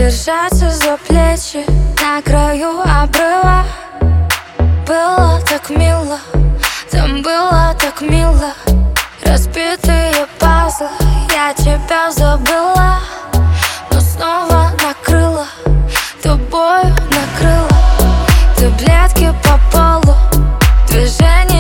держаться за плечи на краю обрыва. Было так мило, там было так мило. Разбитые пазлы, я тебя забыла, но снова накрыла, тобою накрыла. Таблетки по полу, движение